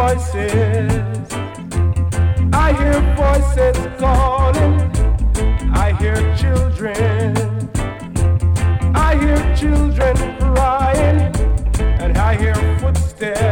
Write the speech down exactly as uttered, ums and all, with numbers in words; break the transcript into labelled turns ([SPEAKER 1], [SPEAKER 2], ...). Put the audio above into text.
[SPEAKER 1] voices. I hear voices calling. I hear children. I hear children crying. And I hear footsteps.